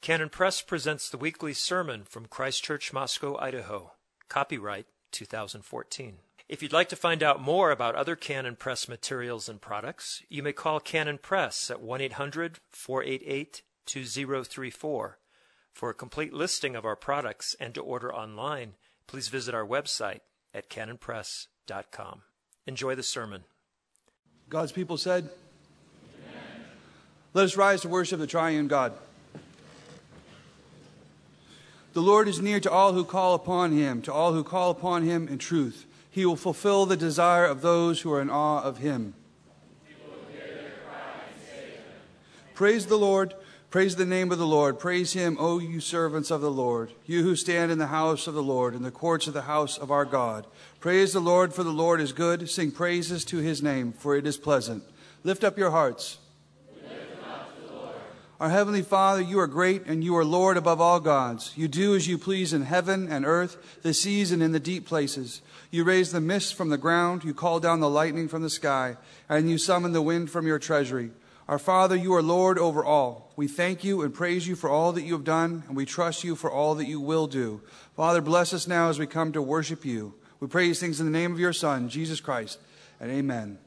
Canon Press presents the weekly sermon from Christ Church, Moscow, Idaho. Copyright 2014. If you'd like to find out more about other Canon Press materials and products, you may call Canon Press at 1-800-488-2034. For a complete listing of our products and to order online, please visit our website at canonpress.com. Enjoy the sermon. God's people said, Amen. Let us rise to worship the triune God. The Lord is near to all who call upon him, to all who call upon him in truth. He will fulfill the desire of those who are in awe of him. He will hear their cry and save them. Praise the Lord. Praise the name of the Lord. Praise him, O you servants of the Lord, you who stand in the house of the Lord, in the courts of the house of our God. Praise the Lord, for the Lord is good. Sing praises to his name, for it is pleasant. Lift up your hearts. Our Heavenly Father, you are great and you are Lord above all gods. You do as you please in heaven and earth, the seas and in the deep places. You raise the mist from the ground, you call down the lightning from the sky, and you summon the wind from your treasury. Our Father, you are Lord over all. We thank you and praise you for all that you have done, and we trust you for all that you will do. Father, bless us now as we come to worship you. We pray these things in the name of your Son, Jesus Christ, and amen.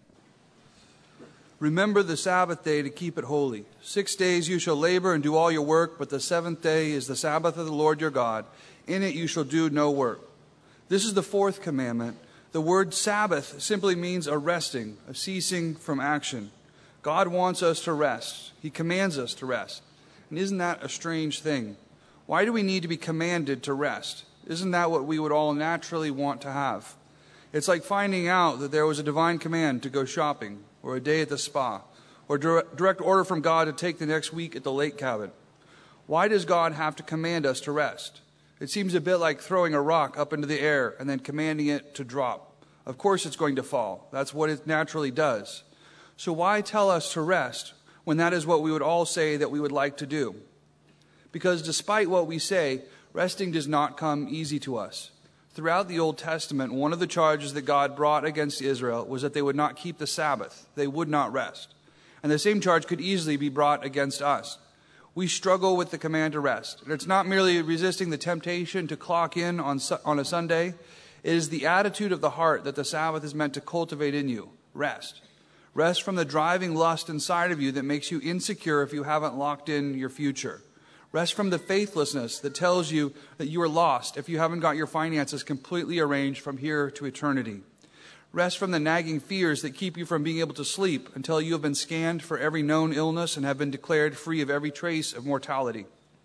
Remember the Sabbath day to keep it holy. 6 days you shall labor and do all your work, but the seventh day is the Sabbath of the Lord your God. In it you shall do no work. This is the fourth commandment. The word Sabbath simply means a resting, a ceasing from action. God wants us to rest. He commands us to rest. And isn't that a strange thing? Why do we need to be commanded to rest? Isn't that what we would all naturally want to have? It's like finding out that there was a divine command to go shopping, or a day at the spa, or direct order from God to take the next week at the lake cabin. Why does God have to command us to rest? It seems a bit like throwing a rock up into the air and then commanding it to drop. Of course it's going to fall. That's what it naturally does. So why tell us to rest when that is what we would all say that we would like to do? Because despite what we say, resting does not come easy to us. Throughout the Old Testament, one of the charges that God brought against Israel was that they would not keep the Sabbath. They would not rest. And the same charge could easily be brought against us. We struggle with the command to rest. And it's not merely resisting the temptation to clock in on a Sunday. It is the attitude of the heart that the Sabbath is meant to cultivate in you. Rest. Rest from the driving lust inside of you that makes you insecure if you haven't locked in your future. Rest from the faithlessness that tells you that you are lost if you haven't got your finances completely arranged from here to eternity. Rest from the nagging fears that keep you from being able to sleep until you have been scanned for every known illness and have been declared free of every trace of mortality.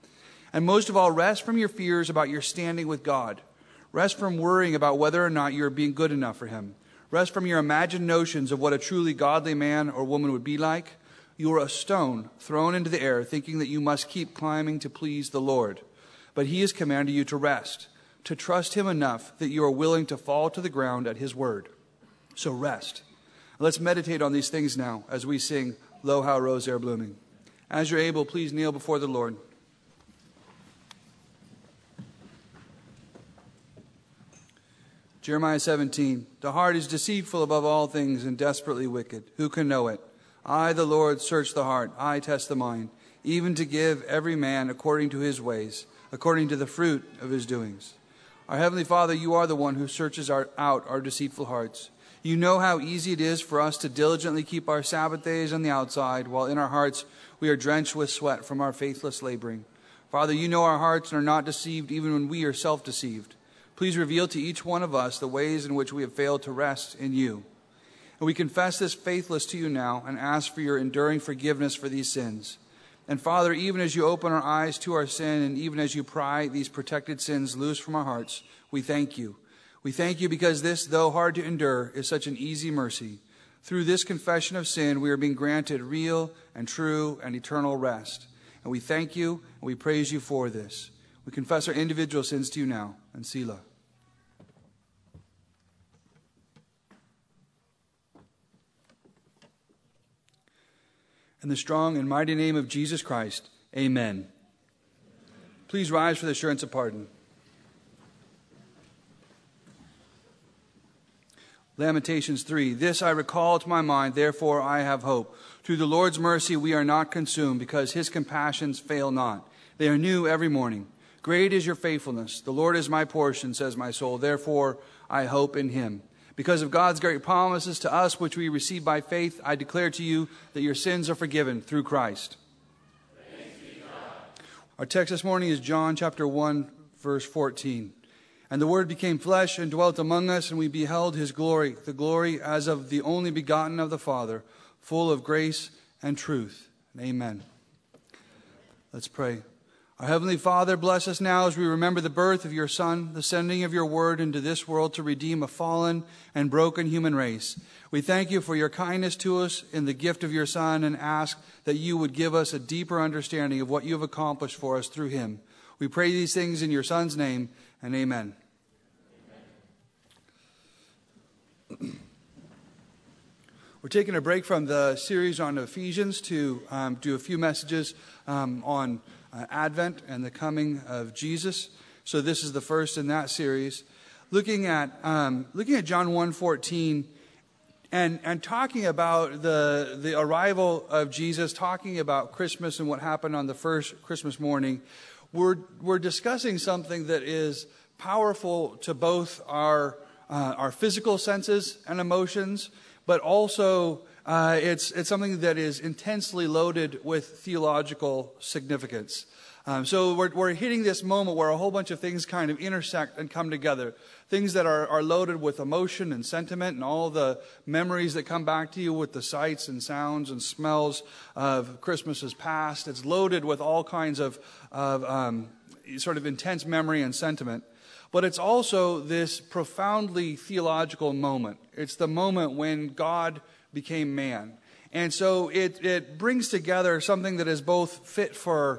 And most of all, rest from your fears about your standing with God. Rest from worrying about whether or not you are being good enough for him. Rest from your imagined notions of what a truly godly man or woman would be like. You are a stone thrown into the air, thinking that you must keep climbing to please the Lord. But he has commanded you to rest, to trust him enough that you are willing to fall to the ground at his word. So rest. Let's meditate on these things now as we sing, Lo, How Rose Are Blooming. As you're able, please kneel before the Lord. Jeremiah 17. The heart is deceitful above all things and desperately wicked. Who can know it? I, the Lord, search the heart. I test the mind, even to give every man according to his ways, according to the fruit of his doings. Our Heavenly Father, you are the one who searches out our deceitful hearts. You know how easy it is for us to diligently keep our Sabbath days on the outside, while in our hearts we are drenched with sweat from our faithless laboring. Father, you know our hearts and are not deceived even when we are self-deceived. Please reveal to each one of us the ways in which we have failed to rest in you. And we confess this faithless to you now and ask for your enduring forgiveness for these sins. And Father, even as you open our eyes to our sin and even as you pry these protected sins loose from our hearts, we thank you. We thank you because this, though hard to endure, is such an easy mercy. Through this confession of sin, we are being granted real and true and eternal rest. And we thank you and we praise you for this. We confess our individual sins to you now. And Selah. In the strong and mighty name of Jesus Christ, amen. Please rise for the assurance of pardon. Lamentations 3. This I recall to my mind, therefore I have hope. Through the Lord's mercy we are not consumed, because his compassions fail not. They are new every morning. Great is your faithfulness. The Lord is my portion, says my soul. Therefore, I hope in him. Because of God's great promises to us, which we receive by faith, I declare to you that your sins are forgiven through Christ. Thanks be to God. Our text this morning is John chapter 1, verse 14. And the Word became flesh and dwelt among us, and we beheld his glory, the glory as of the only begotten of the Father, full of grace and truth. Amen. Let's pray. Our Heavenly Father, bless us now as we remember the birth of your Son, the sending of your word into this world to redeem a fallen and broken human race. We thank you for your kindness to us in the gift of your Son and ask that you would give us a deeper understanding of what you have accomplished for us through him. We pray these things in your Son's name, and amen. We're taking a break from the series on Ephesians to do a few messages on Advent and the coming of Jesus. So this is the first in that series, looking at John 1:14 and talking about the arrival of Jesus, talking about Christmas and what happened on the first Christmas morning. We're discussing something that is powerful to both our physical senses and emotions, but also it's something that is intensely loaded with theological significance. So we're hitting this moment where a whole bunch of things kind of intersect and come together. Things that are loaded with emotion and sentiment and all the memories that come back to you with the sights and sounds and smells of Christmas's past. It's loaded with all kinds of sort of intense memory and sentiment. But it's also this profoundly theological moment. It's the moment when God became man. And so it brings together something that is both fit for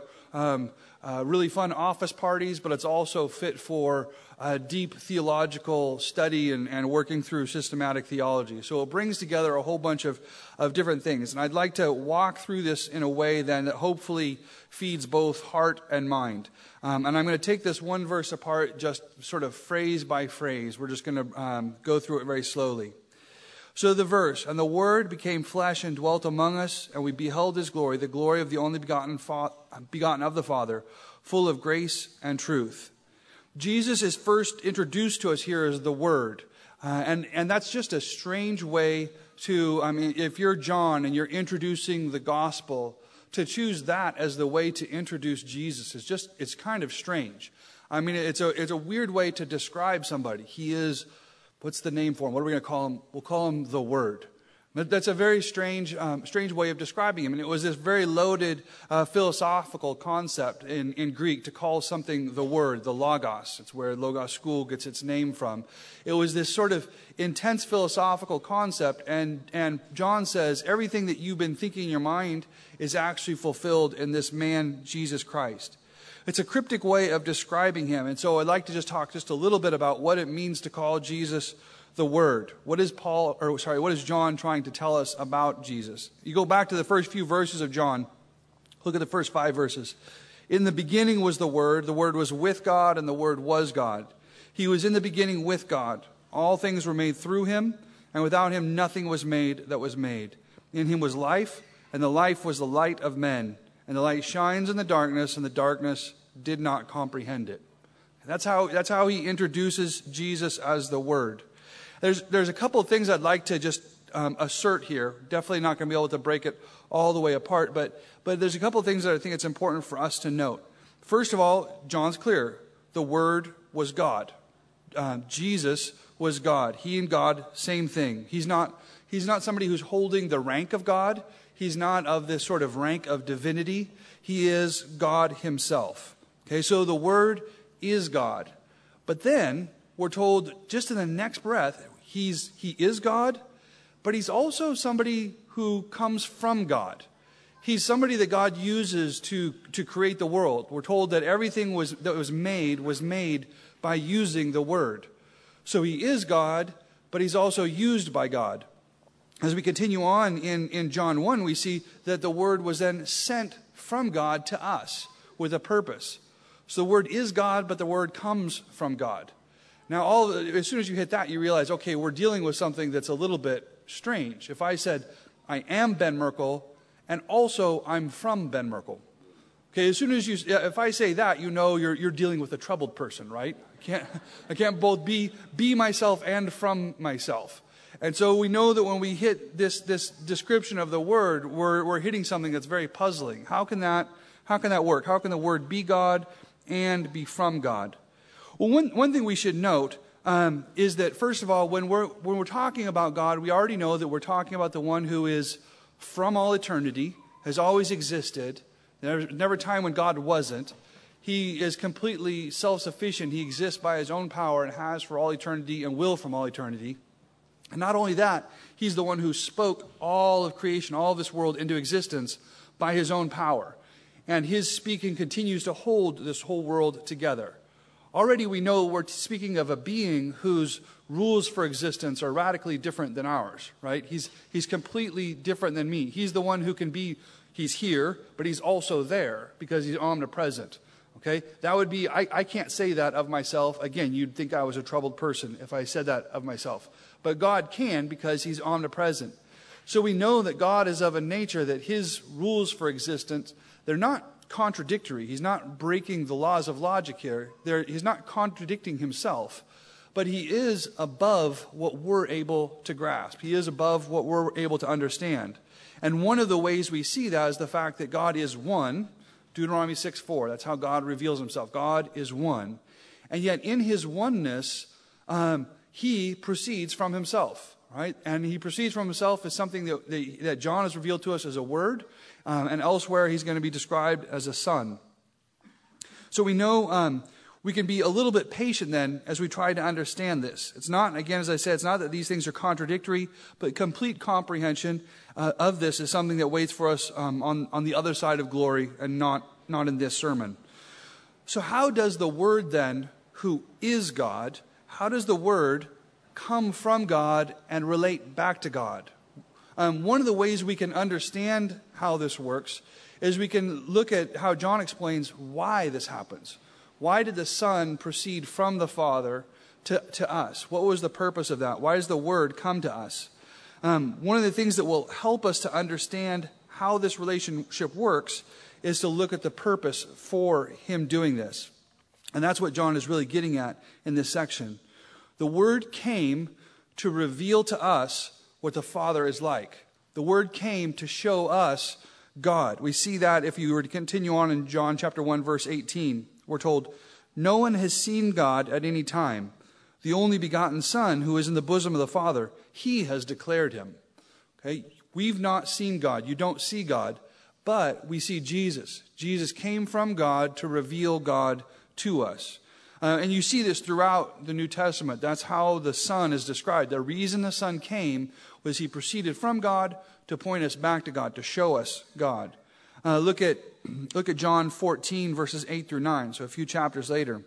really fun office parties, but it's also fit for deep theological study and working through systematic theology. So it brings together a whole bunch of different things. And I'd like to walk through this in a way then that hopefully feeds both heart and mind. And I'm going to take this one verse apart, just sort of phrase by phrase. We're just going to go through it very slowly. So the verse, and the Word became flesh and dwelt among us, and we beheld his glory, the glory of the only begotten of the Father, full of grace and truth. Jesus is first introduced to us here as the Word. And that's just a strange way to, if you're John and you're introducing the gospel, to choose that as the way to introduce Jesus it's kind of strange. It's a weird way to describe somebody. He is, what's the name for him? What are we going to call him? We'll call him the Word. That's a very strange way of describing him. And it was this very loaded philosophical concept in Greek to call something the Word, the Logos. It's where Logos School gets its name from. It was this sort of intense philosophical concept. And John says everything that you've been thinking in your mind is actually fulfilled in this man, Jesus Christ. It's a cryptic way of describing him. And so I'd like to just talk just a little bit about what it means to call Jesus the Word. What is John trying to tell us about Jesus? You go back to the first few verses of John. Look at the first 5 verses. In the beginning was the Word was with God, and the Word was God. He was in the beginning with God. All things were made through him, and without him nothing was made that was made. In him was life, and the life was the light of men. And the light shines in the darkness, and the darkness did not comprehend it. That's how he introduces Jesus as the Word. There's a couple of things I'd like to just assert here. Definitely not going to be able to break it all the way apart, but there's a couple of things that I think it's important for us to note. First of all, John's clear. The Word was God. Jesus was God. He and God, same thing. He's not somebody who's holding the rank of God. He's not of this sort of rank of divinity. He is God himself. Okay, so the Word is God. But then we're told just in the next breath, he is God, but he's also somebody who comes from God. He's somebody that God uses to create the world. We're told that everything that was made by using the Word. So he is God, but he's also used by God. As we continue on in John 1, we see that the Word was then sent from God to us with a purpose. So the Word is God, but the Word comes from God. Now, as soon as you hit that, you realize, okay, we're dealing with something that's a little bit strange. If I said, I am Ben Merkle, and also I'm from Ben Merkle. Okay, as soon as if I say that, you know you're dealing with a troubled person, right? I can't both be myself and from myself. And so we know that when we hit this description of the Word, we're hitting something that's very puzzling. How can that work? How can the Word be God and be from God? Well, one thing we should note is that, first of all, when we're talking about God, we already know that we're talking about the one who is from all eternity, has always existed. There's never a time when God wasn't. He is completely self-sufficient. He exists by his own power and has for all eternity and will from all eternity. And not only that, he's the one who spoke all of creation, all of this world into existence by his own power. And his speaking continues to hold this whole world together. Already we know we're speaking of a being whose rules for existence are radically different than ours, right? He's completely different than me. He's the one who can be, he's here, but he's also there because he's omnipresent. Okay? That would be, I can't say that of myself. Again, you'd think I was a troubled person if I said that of myself. But God can because he's omnipresent. So we know that God is of a nature that his rules for existence, they're not contradictory. He's not breaking the laws of logic here. He's not contradicting himself. But he is above what we're able to grasp. He is above what we're able to understand. And one of the ways we see that is the fact that God is one. Deuteronomy 6:4. That's how God reveals himself. God is one. And yet in his oneness, he proceeds from himself. Right? And he proceeds from himself as something that John has revealed to us as a word. And elsewhere he's going to be described as a son. So we know we can be a little bit patient then as we try to understand this. It's not, again, as I said, it's not that these things are contradictory, but complete comprehension of this is something that waits for us on the other side of glory and not in this sermon. So how does the Word then, who is God, how does the Word come from God and relate back to God? One of the ways we can understand how this works is we can look at how John explains why this happens. Why did the Son proceed from the Father to us? What was the purpose of that? Why does the Word come to us? One of the things that will help us to understand how this relationship works is to look at the purpose for him doing this. And that's what John is really getting at in this section. The Word came to reveal to us what the Father is like. The Word came to show us God. We see that if you were to continue on in John chapter 1, verse 18. We're told, no one has seen God at any time. The only begotten Son who is in the bosom of the Father, he has declared him. Okay? We've not seen God. You don't see God, but we see Jesus. Jesus came from God to reveal God to us. And you see this throughout the New Testament. That's how the Son is described. The reason the Son came was he proceeded from God to point us back to God, to show us God. Look at John 14, verses 8 through 9. So a few chapters later,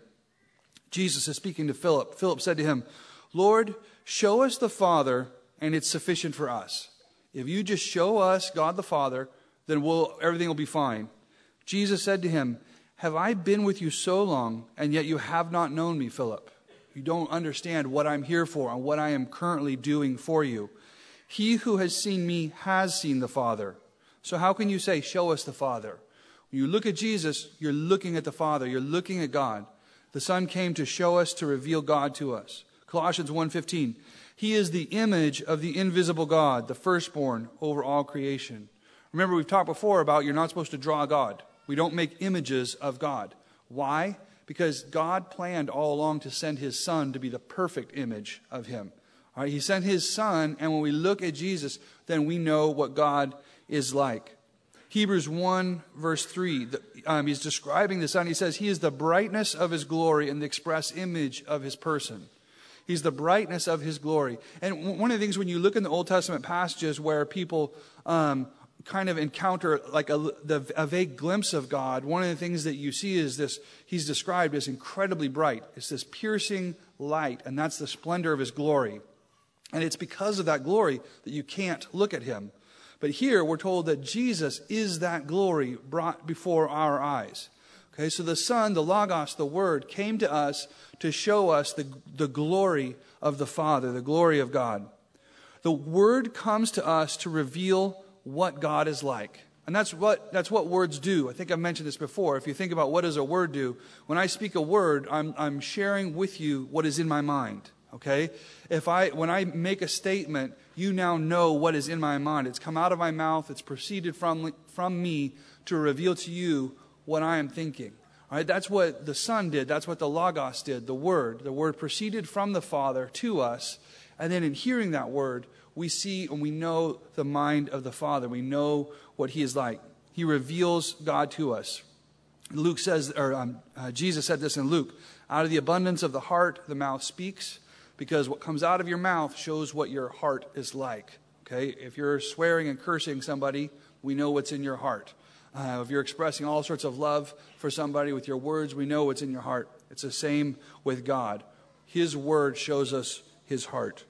Jesus is speaking to Philip. Philip said to him, Lord, show us the Father, and it's sufficient for us. If you just show us God the Father, then everything will be fine. Jesus said to him, have I been with you so long, and yet you have not known me, Philip? You don't understand what I'm here for and what I am currently doing for you. He who has seen me has seen the Father. So how can you say, show us the Father? When you look at Jesus, you're looking at the Father. You're looking at God. The Son came to show us, to reveal God to us. Colossians 1:15. He is the image of the invisible God, the firstborn over all creation. Remember, we've talked before about you're not supposed to draw God. We don't make images of God. Why? Because God planned all along to send his Son to be the perfect image of him. All right, he sent his Son, and when we look at Jesus, then we know what God is like. Hebrews 1, verse 3, he's describing the Son. He says, he is the brightness of his glory and the express image of his person. He's the brightness of his glory. And one of the things when you look in the Old Testament passages where people kind of encounter like a vague glimpse of God, one of the things that you see is this, he's described as incredibly bright. It's this piercing light, and that's the splendor of his glory. And it's because of that glory that you can't look at him. But here we're told that Jesus is that glory brought before our eyes. Okay, so the Son, the Logos, the Word, came to us to show us the glory of the Father, the glory of God. The Word comes to us to reveal what God is like. And that's what words do. I think I've mentioned this before. If you think about what does a word do, when I speak a word, I'm sharing with you what is in my mind. Okay? When I make a statement, you now know what is in my mind. It's come out of my mouth. It's proceeded from me to reveal to you what I am thinking. All right? That's what the Son did. That's what the Logos did. The Word proceeded from the Father to us. And then in hearing that word, we see and we know the mind of the Father. We know what He is like. He reveals God to us. Luke says, Jesus said this in Luke, out of the abundance of the heart, the mouth speaks, because what comes out of your mouth shows what your heart is like. Okay? If you're swearing and cursing somebody, we know what's in your heart. If you're expressing all sorts of love for somebody with your words, we know what's in your heart. It's the same with God. His word shows us His heart.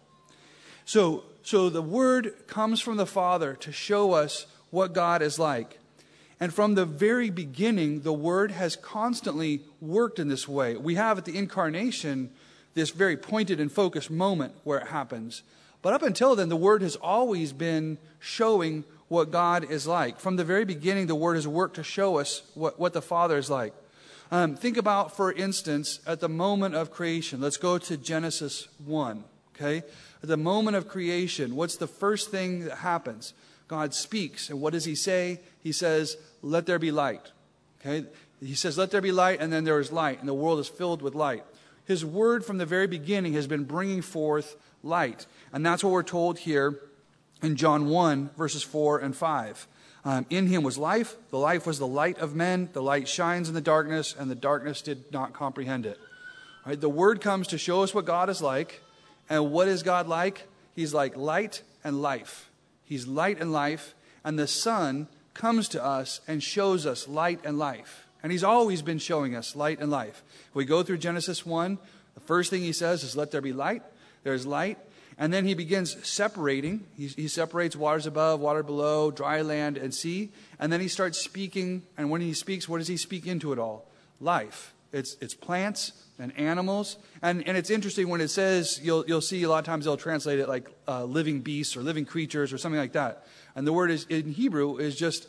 So the word comes from the Father to show us what God is like. And from the very beginning, the word has constantly worked in this way. We have at the incarnation this very pointed and focused moment where it happens. But up until then, the word has always been showing what God is like. From the very beginning, the word has worked to show us what the Father is like. Think about, for instance, at the moment of creation. Let's go to Genesis 1. Okay? At the moment of creation, what's the first thing that happens? God speaks. And what does He say? He says, let there be light. Okay? He says, let there be light, and then there is light. And the world is filled with light. His word from the very beginning has been bringing forth light. And that's what we're told here in John 1, verses 4 and 5. In Him was life. The life was the light of men. The light shines in the darkness, and the darkness did not comprehend it. All right? The word comes to show us what God is like. And what is God like? He's like light and life. He's light and life. And the Son comes to us and shows us light and life. And He's always been showing us light and life. If we go through Genesis 1, the first thing He says is, let there be light. There's light. And then He begins separating. He separates waters above, water below, dry land, and sea. And then He starts speaking. And when He speaks, what does He speak into it all? Life. It's plants and animals. And it's interesting when it says, you'll see a lot of times they'll translate it like living beasts or living creatures or something like that. And the word is in Hebrew is just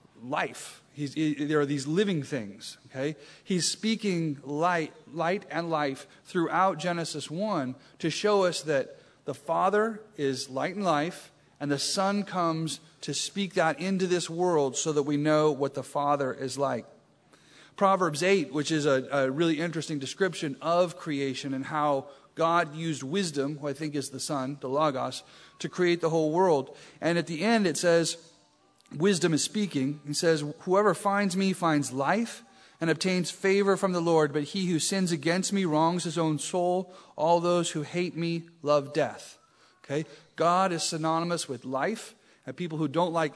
life. There are these living things. Okay? He's speaking light and life throughout Genesis 1 to show us that the Father is light and life, and the Son comes to speak that into this world so that we know what the Father is like. Proverbs 8, which is a really interesting description of creation and how God used wisdom, who I think is the Son, the Logos, to create the whole world. And at the end it says, wisdom is speaking. He says, whoever finds me finds life and obtains favor from the Lord, but he who sins against me wrongs his own soul. All those who hate me love death. Okay? God is synonymous with life, and people who don't like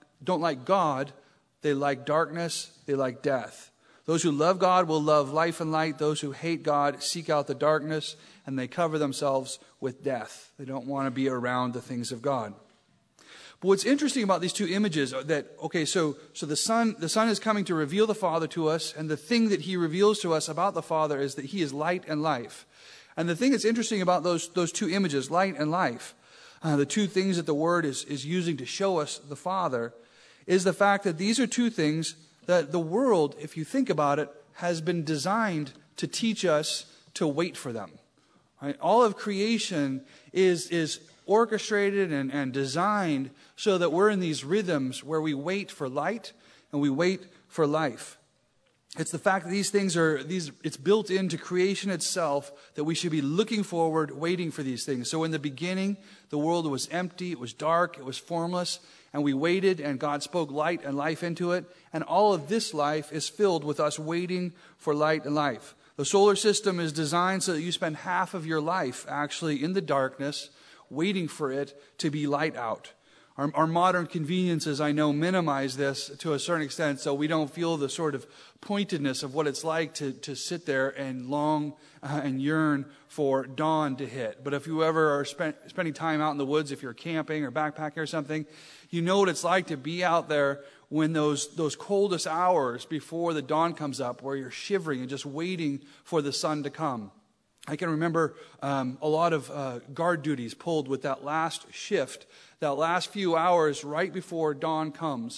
God, they like darkness, they like death. Those who love God will love life and light. Those who hate God seek out the darkness, and they cover themselves with death. They don't want to be around the things of God. But what's interesting about these two images are that, okay, so the Son is coming to reveal the Father to us, and the thing that He reveals to us about the Father is that He is light and life. And the thing that's interesting about those two images, light and life, the two things that the Word is using to show us the Father, is the fact that these are two things that the world, if you think about it, has been designed to teach us to wait for them. Right? All of creation is orchestrated and designed so that we're in these rhythms where we wait for light and we wait for life. It's the fact that these things it's built into creation itself that we should be looking forward, waiting for these things. So in the beginning, the world was empty, it was dark, it was formless, and we waited, and God spoke light and life into it. And all of this life is filled with us waiting for light and life. The solar system is designed so that you spend half of your life actually in the darkness, waiting for it to be light out. Our modern conveniences, I know, minimize this to a certain extent, so we don't feel the sort of pointedness of what it's like to sit there and long and yearn for dawn to hit. But if you ever are spending time out in the woods, if you're camping or backpacking or something, you know what it's like to be out there when those coldest hours before the dawn comes up, where you're shivering and just waiting for the sun to come. I can remember a lot of guard duties pulled with that last shift, that last few hours right before dawn comes.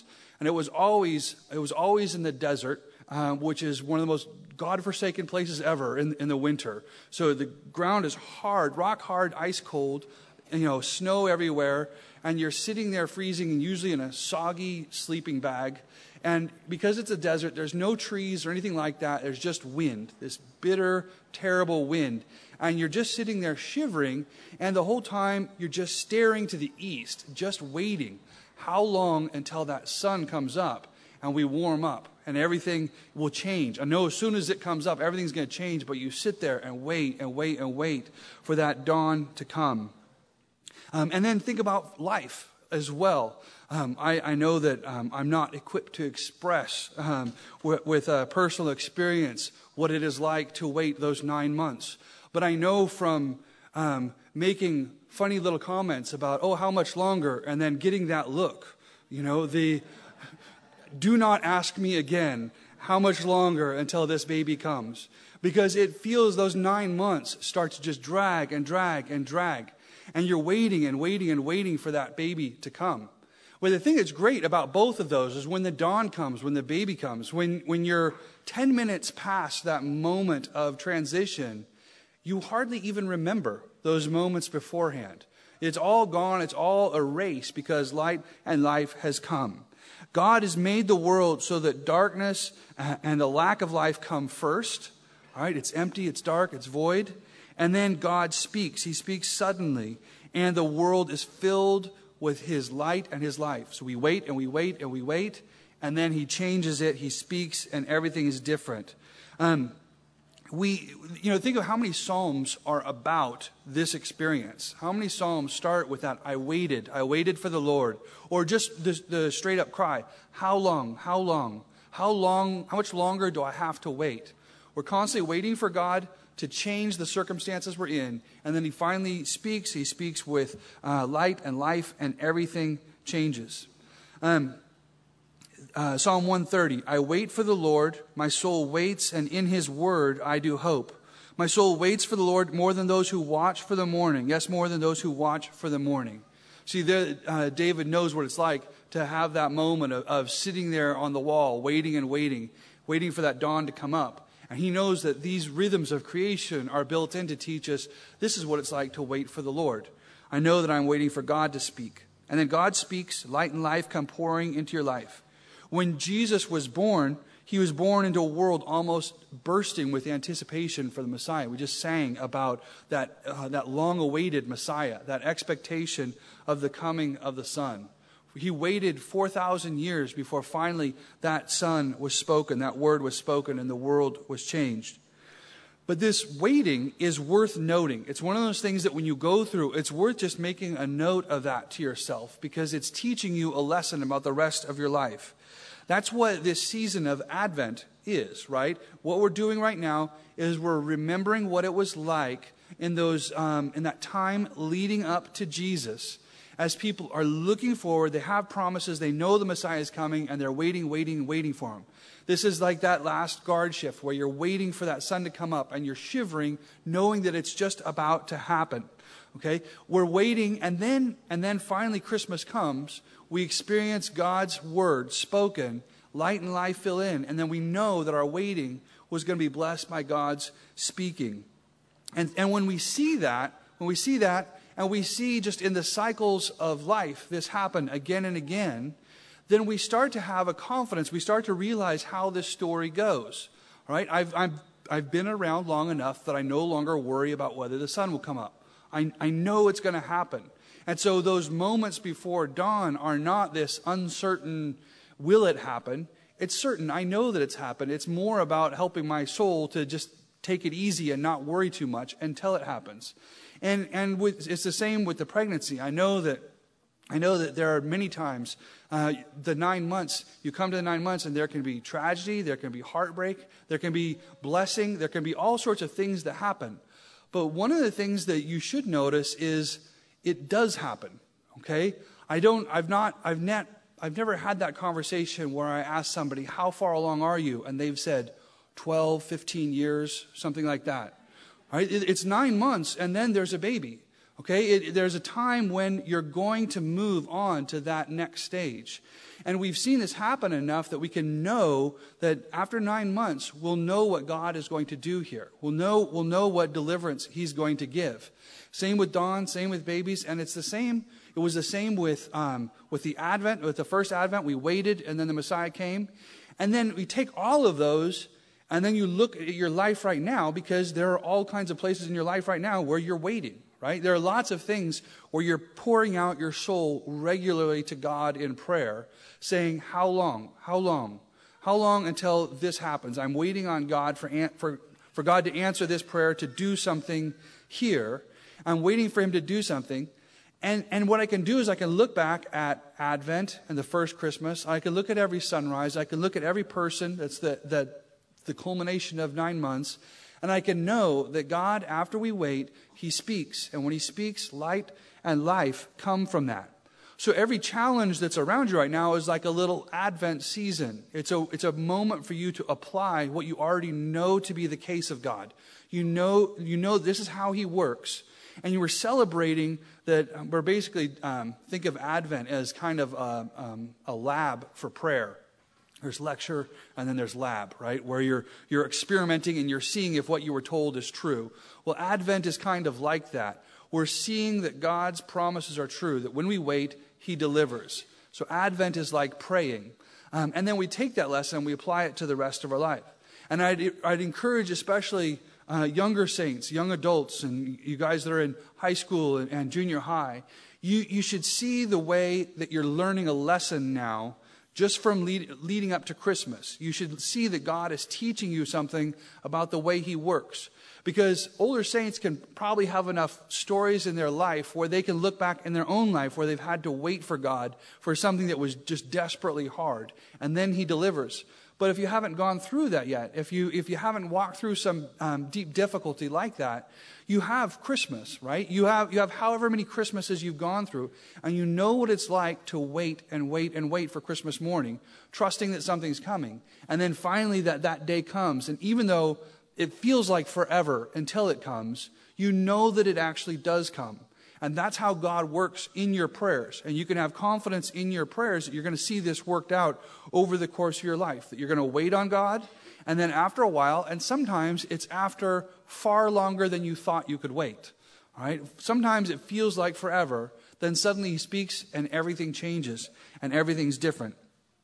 And it was always in the desert, which is one of the most God-forsaken places ever in the winter. So the ground is hard, rock hard, ice cold, snow everywhere, and you're sitting there freezing, and usually in a soggy sleeping bag. And because it's a desert, there's no trees or anything like that. There's just wind, this bitter, terrible wind. And you're just sitting there shivering, and the whole time you're just staring to the east, just waiting. How long until that sun comes up and we warm up and everything will change? I know as soon as it comes up, everything's going to change, but you sit there and wait and wait and wait for that dawn to come. And then think about life as well. I know that I'm not equipped to express with a personal experience what it is like to wait those 9 months. But I know from making funny little comments about, oh, how much longer, and then getting that look, do not ask me again how much longer until this baby comes. Because it feels those 9 months start to just drag and drag and drag. And you're waiting and waiting and waiting for that baby to come. Well, the thing that's great about both of those is when the dawn comes, when the baby comes, when you're 10 minutes past that moment of transition, you hardly even remember those moments beforehand. It's all gone, it's all erased because light and life has come. God has made the world so that darkness and the lack of life come first. All right, it's empty, it's dark, it's void. And then God speaks. He speaks suddenly, and the world is filled with his light and his life. So we wait and we wait and we wait, and then he changes it, he speaks, and everything is different. Think of how many Psalms are about this experience. How many Psalms start with that, I waited for the Lord. Or just the straight up cry, how long, how long, how much longer do I have to wait? We're constantly waiting for God to change the circumstances we're in. And then he finally speaks. He speaks with light and life, and everything changes. Psalm 130, I wait for the Lord, my soul waits, and in his word I do hope. My soul waits for the Lord more than those who watch for the morning. Yes, more than those who watch for the morning. See, David knows what it's like to have that moment of sitting there on the wall, waiting and waiting for that dawn to come up. And he knows that these rhythms of creation are built in to teach us this is what it's like to wait for the Lord. I know that I'm waiting for God to speak. And then God speaks, light and life come pouring into your life. When Jesus was born, he was born into a world almost bursting with anticipation for the Messiah. We just sang about that long-awaited Messiah, that expectation of the coming of the Son. He waited 4,000 years before finally that Son was spoken, that word was spoken, and the world was changed. But this waiting is worth noting. It's one of those things that when you go through, it's worth just making a note of that to yourself because it's teaching you a lesson about the rest of your life. That's what this season of Advent is, right? What we're doing right now is we're remembering what it was like in that time leading up to Jesus. As people are looking forward, they have promises, they know the Messiah is coming, and they're waiting for him. This is like that last guard shift where you're waiting for that sun to come up, and you're shivering, knowing that it's just about to happen. Okay? We're waiting, and then finally Christmas comes. We experience God's word spoken, light and life fill in, and then we know that our waiting was going to be blessed by God's speaking. And when we see that, and we see just in the cycles of life this happen again and again, then we start to have a confidence. We start to realize how this story goes. All right? I've been around long enough that I no longer worry about whether the sun will come up. I know it's going to happen. And so those moments before dawn are not this uncertain, will it happen? It's certain. I know that it's happened. It's more about helping my soul to just take it easy and not worry too much until it happens. And it's the same with the pregnancy. I know that there are many times, the 9 months, you come to the 9 months and there can be tragedy, there can be heartbreak, there can be blessing, there can be all sorts of things that happen. But one of the things that you should notice is it does happen. Okay? I've never had that conversation where I ask somebody, how far along are you? And they've said 12, 15 years, something like that. Right? It's 9 months, and then there's a baby. Okay, there's a time when you're going to move on to that next stage. And we've seen this happen enough that we can know that after 9 months, we'll know what God is going to do here. We'll know what deliverance he's going to give. Same with dawn, same with babies, and it's the same. It was the same with the Advent, with the first Advent. We waited, and then the Messiah came. And then we take all of those, and then you look at your life right now, because there are all kinds of places in your life right now where you're waiting, right? There are lots of things where you're pouring out your soul regularly to God in prayer, saying, how long? How long? How long until this happens? I'm waiting on God for God to answer this prayer, to do something here. I'm waiting for him to do something. And what I can do is I can look back at Advent and the first Christmas. I can look at every sunrise. I can look at every person. That's the culmination of 9 months. And I can know that God, after we wait, he speaks. And when he speaks, light and life come from that. So every challenge that's around you right now is like a little Advent season. It's a moment for you to apply what you already know to be the case of God. You know this is how he works. And you were celebrating that we're basically, think of Advent as kind of a lab for prayer. There's lecture and then there's lab, right? Where you're experimenting and you're seeing if what you were told is true. Well, Advent is kind of like that. We're seeing that God's promises are true, that when we wait, he delivers. So Advent is like praying. And then we take that lesson and we apply it to the rest of our life. And I'd encourage especially younger saints, young adults, and you guys that are in high school and junior high, you should see the way that you're learning a lesson now just from leading up to Christmas. You should see that God is teaching you something about the way he works. Because older saints can probably have enough stories in their life where they can look back in their own life where they've had to wait for God for something that was just desperately hard. And then he delivers. But if you haven't gone through that yet, if you haven't walked through some deep difficulty like that, you have Christmas, right? You have however many Christmases you've gone through, and you know what it's like to wait and wait and wait for Christmas morning, trusting that something's coming. And then finally that day comes, and even though it feels like forever until it comes, you know that it actually does come. And that's how God works in your prayers. And you can have confidence in your prayers that you're going to see this worked out over the course of your life. That you're going to wait on God, and then after a while, and sometimes it's after far longer than you thought you could wait. All right? Sometimes it feels like forever. Then suddenly he speaks and everything changes and everything's different.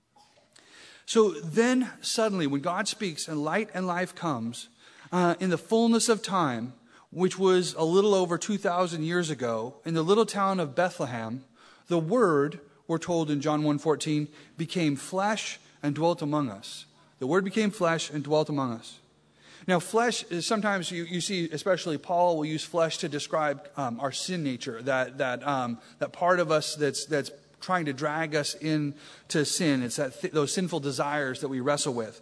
So then suddenly when God speaks and light and life comes, in the fullness of time, which was a little over 2,000 years ago, in the little town of Bethlehem, the Word, we're told in John 1:14, became flesh and dwelt among us. The Word became flesh and dwelt among us. Now, flesh is sometimes you see, especially Paul will use flesh to describe our sin nature, that part of us that's trying to drag us into sin. It's those sinful desires that we wrestle with.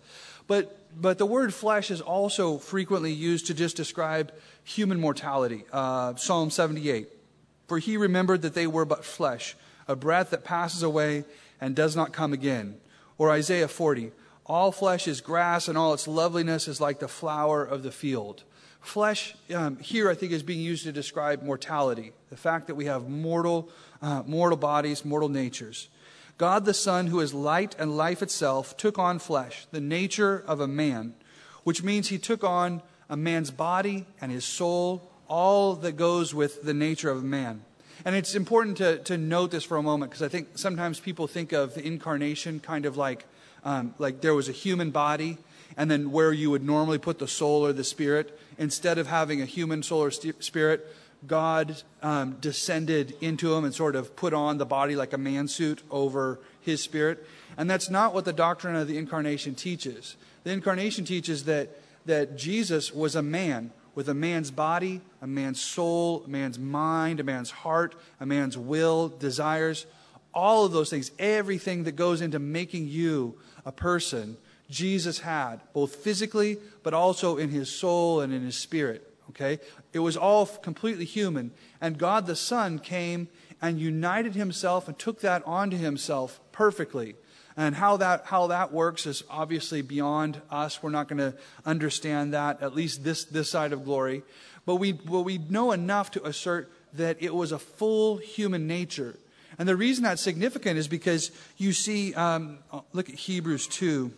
But the word flesh is also frequently used to just describe human mortality. Psalm 78. For he remembered that they were but flesh, a breath that passes away and does not come again. Or Isaiah 40. All flesh is grass and all its loveliness is like the flower of the field. Flesh here I think is being used to describe mortality. The fact that we have mortal bodies, mortal natures. God the Son, who is light and life itself, took on flesh, the nature of a man, which means he took on a man's body and his soul, all that goes with the nature of man. And it's important to note this for a moment, because I think sometimes people think of the incarnation kind of like there was a human body, and then where you would normally put the soul or the spirit, instead of having a human soul or spirit, God descended into him and sort of put on the body like a man suit over his spirit. And that's not what the doctrine of the incarnation teaches. The incarnation teaches that Jesus was a man with a man's body, a man's soul, a man's mind, a man's heart, a man's will, desires, all of those things, everything that goes into making you a person, Jesus had, both physically but also in his soul and in his spirit. Okay? It was all completely human. And God the Son came and united himself and took that onto himself perfectly. And how that works is obviously beyond us. We're not going to understand that, at least this side of glory. But we know enough to assert that it was a full human nature. And the reason that's significant is because you see, look at Hebrews 2.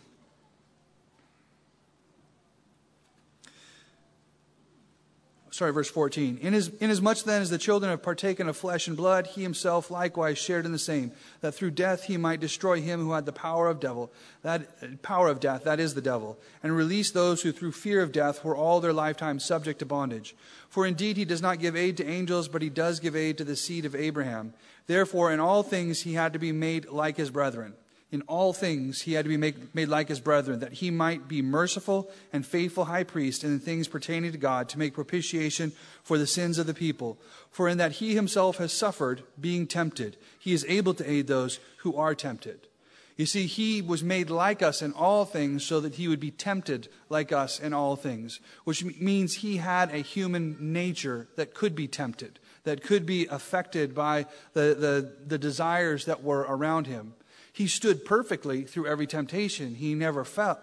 Verse 14. Inasmuch then as the children have partaken of flesh and blood, he himself likewise shared in the same, that through death he might destroy him who had the power of death, that is the devil, and release those who through fear of death were all their lifetime subject to bondage. For indeed he does not give aid to angels, but he does give aid to the seed of Abraham. Therefore in all things he had to be made like his brethren. In all things he had to be made like his brethren, that he might be merciful and faithful high priest in the things pertaining to God, to make propitiation for the sins of the people. For in that he himself has suffered, being tempted, he is able to aid those who are tempted. You see, he was made like us in all things so that he would be tempted like us in all things, which means he had a human nature that could be tempted, that could be affected by the desires that were around him. He stood perfectly through every temptation. He never fell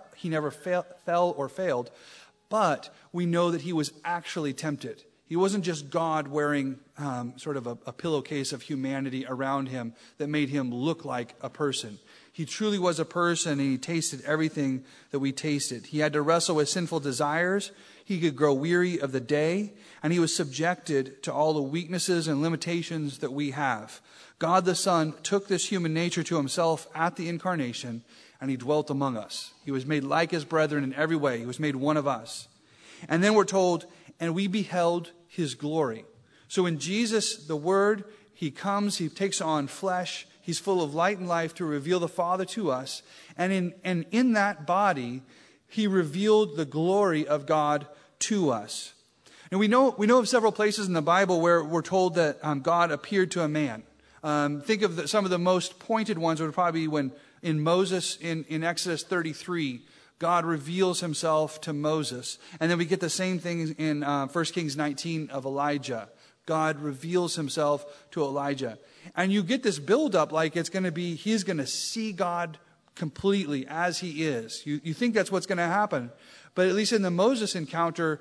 or failed. But we know that he was actually tempted. He wasn't just God wearing sort of a pillowcase of humanity around him that made him look like a person. He truly was a person, and he tasted everything that we tasted. He had to wrestle with sinful desires. He could grow weary of the day, and he was subjected to all the weaknesses and limitations that we have. God the Son took this human nature to himself at the incarnation, and he dwelt among us. He was made like his brethren in every way. He was made one of us. And then we're told, and we beheld his glory. So in Jesus, the Word, he comes, he takes on flesh. He's full of light and life to reveal the Father to us. And in that body, he revealed the glory of God to us. And we know of several places in the Bible where we're told that God appeared to a man. Think of some of the most pointed ones would probably be when in Moses in Exodus 33, God reveals himself to Moses. And then we get the same thing in 1 Kings 19 of Elijah. God reveals himself to Elijah. And you get this buildup like it's going to be, he's going to see God completely as he is. You think that's what's going to happen. But at least in the Moses encounter,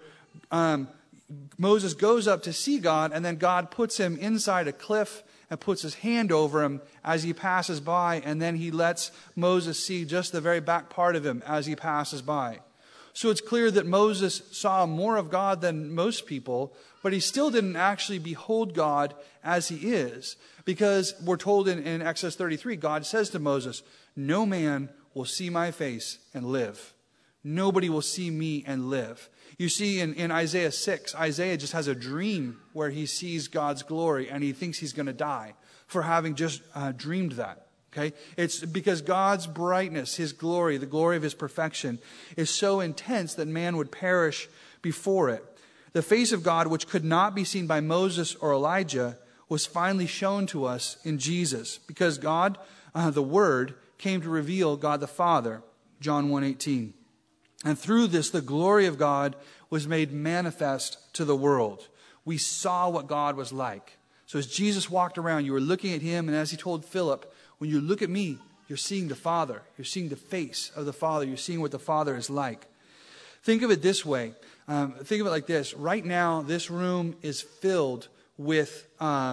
Moses goes up to see God, and then God puts him inside a cliff and puts his hand over him as he passes by, and then he lets Moses see just the very back part of him as he passes by. So it's clear that Moses saw more of God than most people, but he still didn't actually behold God as he is, because we're told in Exodus 33, God says to Moses, "No man will see my face and live." Nobody will see me and live. You see in Isaiah 6, Isaiah just has a dream where he sees God's glory and he thinks he's going to die for having just dreamed that. Okay? It's because God's brightness, his glory, the glory of his perfection is so intense that man would perish before it. The face of God, which could not be seen by Moses or Elijah, was finally shown to us in Jesus, because God, the Word, came to reveal God the Father. John 1:18. And through this, the glory of God was made manifest to the world. We saw what God was like. So as Jesus walked around, you were looking at him, and as he told Philip, when you look at me, you're seeing the Father. You're seeing the face of the Father. You're seeing what the Father is like. Think of it this way. Think of it like this. Right now, this room is filled with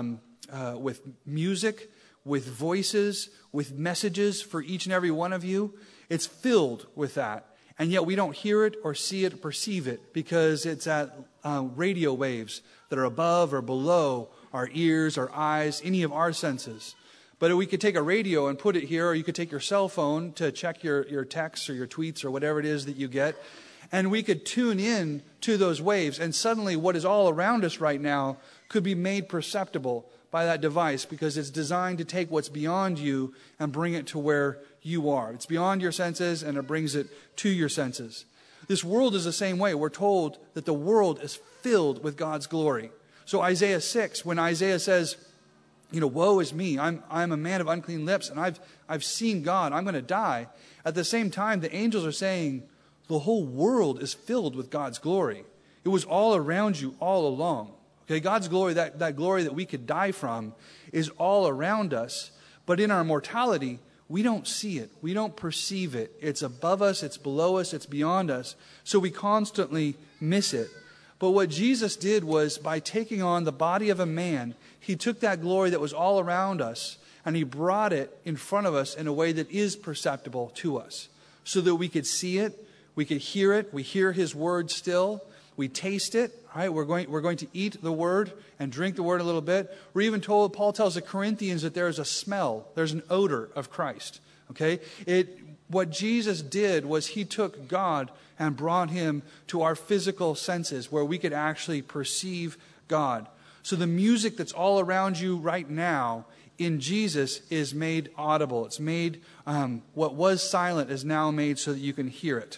music, with voices, with messages for each and every one of you. It's filled with that. And yet we don't hear it or see it or perceive it because it's at radio waves that are above or below our ears, our eyes, any of our senses. But we could take a radio and put it here, or you could take your cell phone to check your texts or your tweets or whatever it is that you get. And we could tune in to those waves. And suddenly what is all around us right now could be made perceptible by that device, because it's designed to take what's beyond you and bring it to where you are. It's beyond your senses, and it brings it to your senses. This world is the same way. We're told that the world is filled with God's glory. So Isaiah 6, when Isaiah says, woe is me, I'm a man of unclean lips, and I've seen God, I'm going to die. At the same time, the angels are saying, the whole world is filled with God's glory. It was all around you all along. Okay, God's glory, that glory that we could die from, is all around us. But in our mortality, we don't see it. We don't perceive it. It's above us. It's below us. It's beyond us. So we constantly miss it. But what Jesus did was, by taking on the body of a man, he took that glory that was all around us, and he brought it in front of us in a way that is perceptible to us, so that we could see it, we could hear it, we hear his word still, we taste it, right? We're going to eat the word and drink the word a little bit. We're even told, Paul tells the Corinthians, that there is a smell, there's an odor of Christ, okay? What Jesus did was he took God and brought him to our physical senses where we could actually perceive God. So the music that's all around you right now in Jesus is made audible. It's made, what was silent is now made so that you can hear it.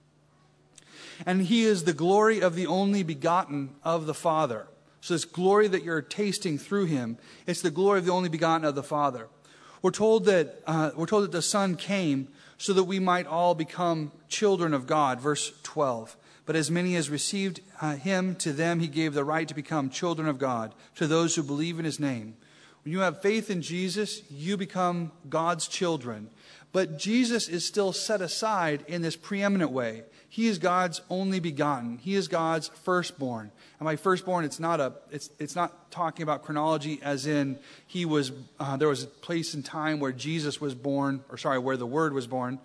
And he is the glory of the only begotten of the Father. So this glory that you're tasting through him, it's the glory of the only begotten of the Father. We're told that the Son came so that we might all become children of God. Verse 12. But as many as received him, to them he gave the right to become children of God, to those who believe in his name. When you have faith in Jesus, you become God's children. But Jesus is still set aside in this preeminent way. He is God's only begotten. He is God's firstborn. And by firstborn, it's not talking about chronology as in there was a place and time where Jesus was born, where the Word was born.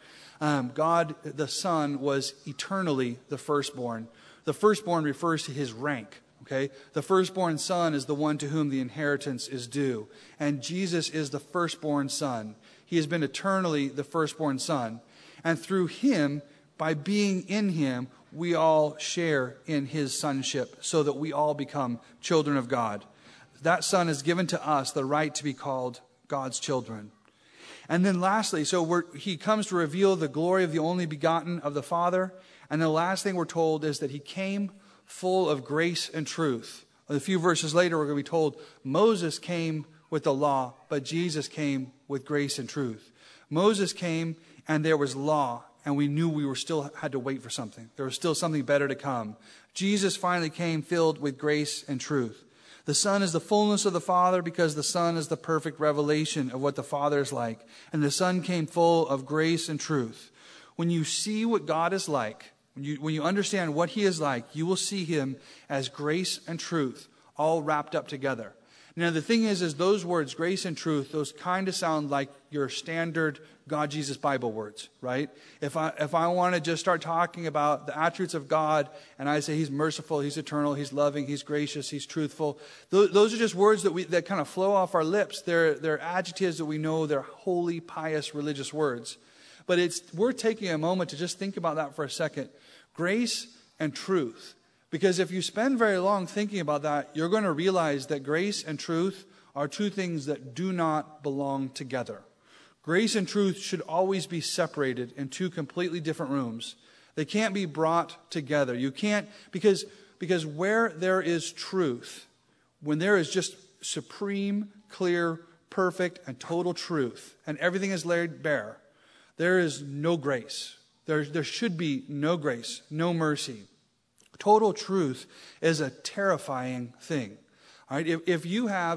God, the Son, was eternally the firstborn. The firstborn refers to his rank. Okay? The firstborn son is the one to whom the inheritance is due. And Jesus is the firstborn son. He has been eternally the firstborn son. And through him, by being in him, we all share in his sonship so that we all become children of God. That son has given to us the right to be called God's children. And then lastly, he comes to reveal the glory of the only begotten of the Father. And the last thing we're told is that he came full of grace and truth. A few verses later, we're going to be told Moses came with the law, but Jesus came with grace and truth. Moses came and there was law, and we knew we still had to wait for something. There was still something better to come. Jesus finally came filled with grace and truth. The Son is the fullness of the Father because the Son is the perfect revelation of what the Father is like. And the Son came full of grace and truth. When you see what God is like, when you understand what he is like, you will see him as grace and truth all wrapped up together. Now, the thing is those words, grace and truth, those kind of sound like your standard God, Jesus, Bible words, right? If I want to just start talking about the attributes of God and I say he's merciful, he's eternal, he's loving, he's gracious, he's truthful, those are just words that kind of flow off our lips. They're adjectives that we know, they're holy, pious, religious words. But we're taking a moment to just think about that for a second. Grace and truth. Because if you spend very long thinking about that, you're going to realize that grace and truth are two things that do not belong together. Grace and truth should always be separated in two completely different rooms. They can't be brought together. You can't, because where there is truth, when there is just supreme, clear, perfect, and total truth, and everything is laid bare, there is no grace. There should be no grace, no mercy. Total truth is a terrifying thing. All right? If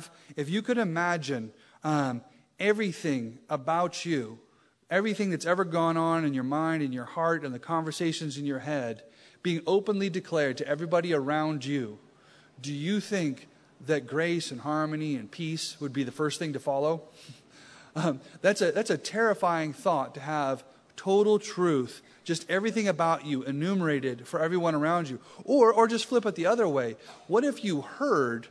you could imagine everything about you, everything that's ever gone on in your mind, in your heart, and the conversations in your head, being openly declared to everybody around you, do you think that grace and harmony and peace would be the first thing to follow? That's a terrifying thought, to have total truth, just everything about you enumerated for everyone around you. Or just flip it the other way. What if you heard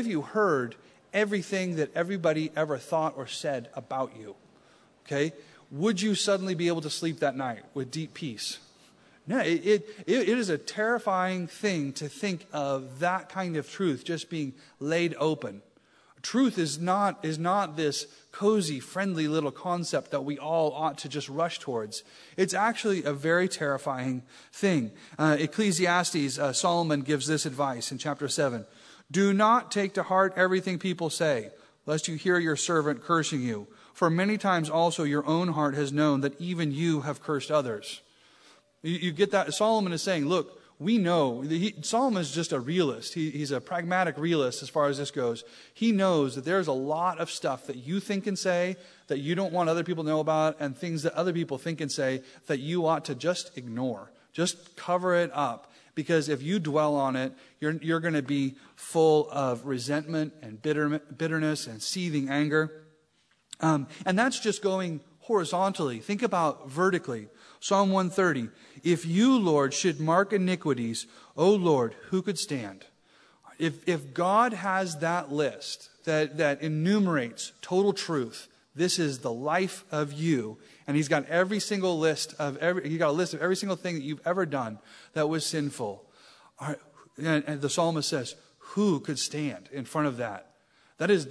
everything that everybody ever thought or said about you? Okay? Would you suddenly be able to sleep that night with deep peace? No, it is a terrifying thing to think of that kind of truth just being laid open. Truth is not this cozy, friendly little concept that we all ought to just rush towards. It's actually a very terrifying thing. Ecclesiastes, Solomon gives this advice in chapter 7. Do not take to heart everything people say, lest you hear your servant cursing you. For many times also your own heart has known that even you have cursed others. You get that? Solomon is saying, look, we know, Solomon is just a realist. He's a pragmatic realist as far as this goes. He knows that there's a lot of stuff that you think and say that you don't want other people to know about, and things that other people think and say that you ought to just ignore. Just cover it up. Because if you dwell on it, you're going to be full of resentment and bitterness and seething anger. And that's just going horizontally. Think about vertically. Psalm 130. If you, Lord, should mark iniquities, O Lord, who could stand? If God has that list that enumerates total truth, this is the life of you, and he's got every single list of he got a list of every single thing that you've ever done that was sinful. And the psalmist says, who could stand in front of that? That is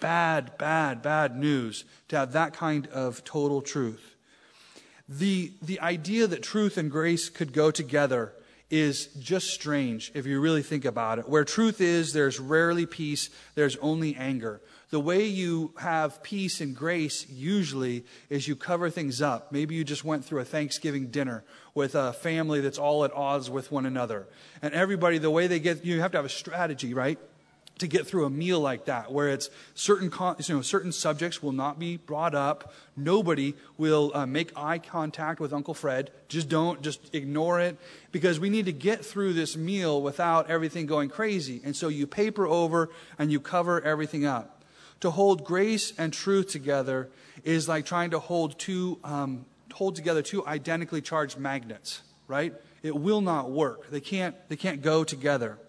bad news to have that kind of total truth. The idea that truth and grace could go together is just strange if you really think about it. Where truth is, there's rarely peace, there's only anger. The way you have peace and grace usually is you cover things up. Maybe you just went through a Thanksgiving dinner with a family that's all at odds with one another. And everybody, the way they get, you have to have a strategy, right? To get through a meal like that, where it's certain subjects will not be brought up. Nobody will make eye contact with Uncle Fred. Just ignore it, because we need to get through this meal without everything going crazy. And so you paper over and you cover everything up. To hold grace and truth together is like trying to hold together two identically charged magnets, right? It will not work. They can't go together.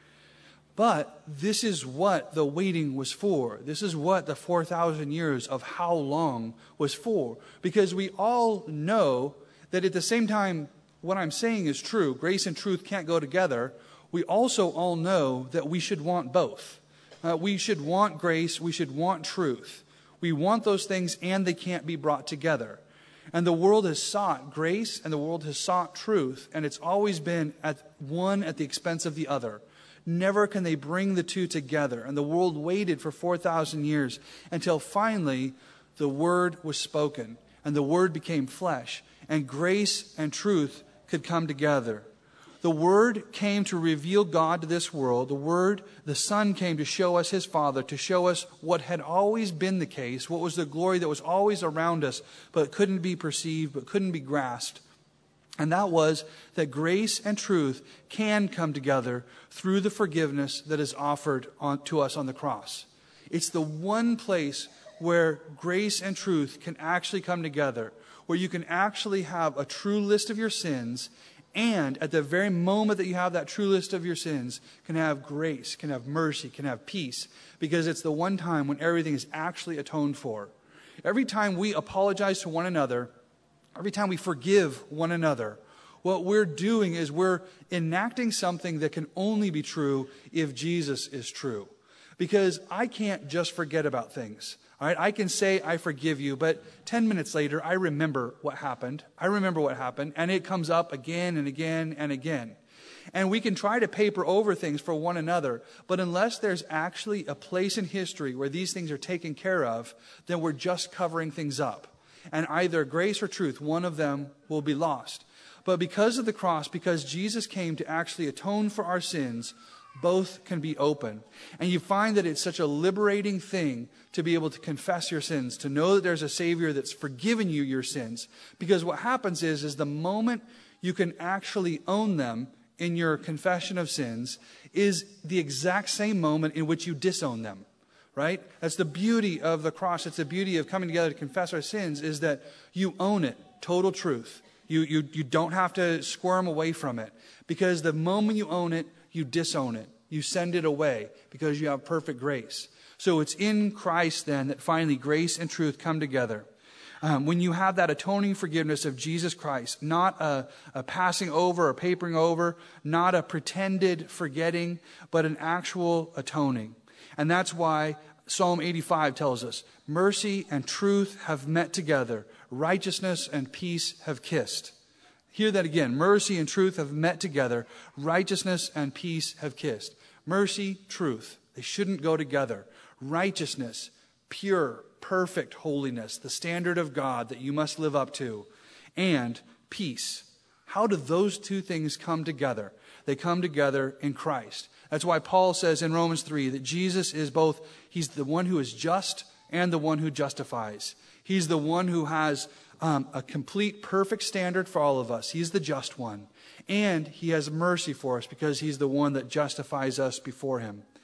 But this is what the waiting was for. This is what the 4,000 years of how long was for. Because we all know that at the same time, what I'm saying is true. Grace and truth can't go together. We also all know that we should want both. We should want grace. We should want truth. We want those things, and they can't be brought together. And the world has sought grace, and the world has sought truth, and it's always been one at the expense of the other. Never can they bring the two together. And the world waited for 4,000 years until finally the word was spoken and the word became flesh, and grace and truth could come together. The word came to reveal God to this world. The Son came to show us his Father, to show us what had always been the case, what was the glory that was always around us, but couldn't be perceived, but couldn't be grasped. And that was that grace and truth can come together through the forgiveness that is offered to us on the cross. It's the one place where grace and truth can actually come together, where you can actually have a true list of your sins, and at the very moment that you have that true list of your sins, can have grace, can have mercy, can have peace, because it's the one time when everything is actually atoned for. Every time we apologize to one another, every time we forgive one another, what we're doing is we're enacting something that can only be true if Jesus is true. Because I can't just forget about things. All right? I can say I forgive you, but 10 minutes later I remember what happened. And it comes up again and again and again. And we can try to paper over things for one another, but unless there's actually a place in history where these things are taken care of, then we're just covering things up. And either grace or truth, one of them will be lost. But because of the cross, because Jesus came to actually atone for our sins, both can be open. And you find that it's such a liberating thing to be able to confess your sins, to know that there's a Savior that's forgiven you your sins. Because what happens is the moment you can actually own them in your confession of sins is the exact same moment in which you disown them. Right? That's the beauty of the cross. It's the beauty of coming together to confess our sins, is that you own it. Total truth. You don't have to squirm away from it. Because the moment you own it, you disown it. You send it away because you have perfect grace. So it's in Christ then that finally grace and truth come together. When you have that atoning forgiveness of Jesus Christ, not a passing over or papering over, not a pretended forgetting, but an actual atoning. And that's why Psalm 85 tells us, mercy and truth have met together. Righteousness and peace have kissed. Hear that again. Mercy and truth have met together. Righteousness and peace have kissed. Mercy, truth. They shouldn't go together. Righteousness, pure, perfect holiness, the standard of God that you must live up to. And peace. How do those two things come together? They come together in Christ. That's why Paul says in Romans 3 that Jesus is both, he's the one who is just and the one who justifies. He's the one who has a complete, perfect standard for all of us. He's the just one. And he has mercy for us because he's the one that justifies us before him.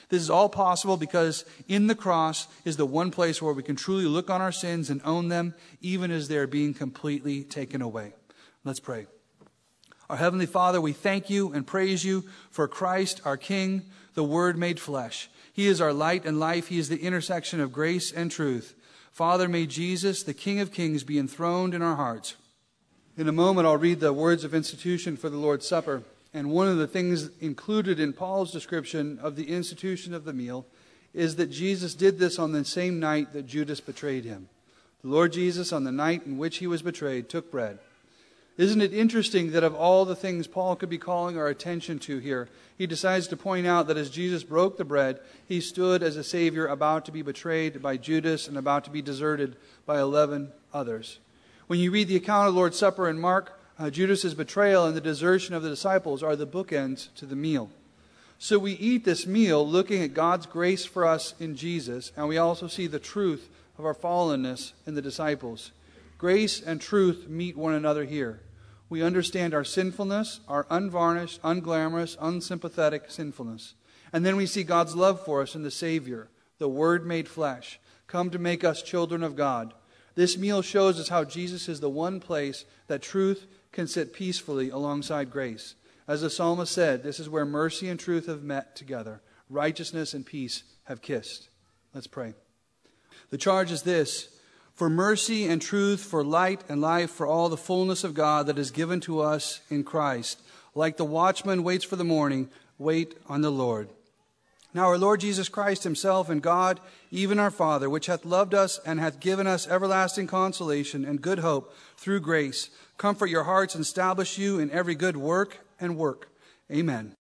This is all possible because in the cross is the one place where we can truly look on our sins and own them, even as they're being completely taken away. Let's pray. Our Heavenly Father, we thank you and praise you for Christ, our King, the Word made flesh. He is our light and life. He is the intersection of grace and truth. Father, may Jesus, the King of Kings, be enthroned in our hearts. In a moment, I'll read the words of institution for the Lord's Supper. And one of the things included in Paul's description of the institution of the meal is that Jesus did this on the same night that Judas betrayed him. The Lord Jesus, on the night in which he was betrayed, took bread. Isn't it interesting that of all the things Paul could be calling our attention to here, he decides to point out that as Jesus broke the bread, he stood as a Savior about to be betrayed by Judas and about to be deserted by 11 others. When you read the account of the Lord's Supper in Mark, Judas' betrayal and the desertion of the disciples are the bookends to the meal. So we eat this meal looking at God's grace for us in Jesus, and we also see the truth of our fallenness in the disciples. Grace and truth meet one another here. We understand our sinfulness, our unvarnished, unglamorous, unsympathetic sinfulness. And then we see God's love for us in the Savior, the Word made flesh, come to make us children of God. This meal shows us how Jesus is the one place that truth can sit peacefully alongside grace. As the psalmist said, this is where mercy and truth have met together. Righteousness and peace have kissed. Let's pray. The charge is this: for mercy and truth, for light and life, for all the fullness of God that is given to us in Christ. Like the watchman waits for the morning, wait on the Lord. Now our Lord Jesus Christ himself and God, even our Father, which hath loved us and hath given us everlasting consolation and good hope through grace, comfort your hearts and establish you in every good work and work. Amen.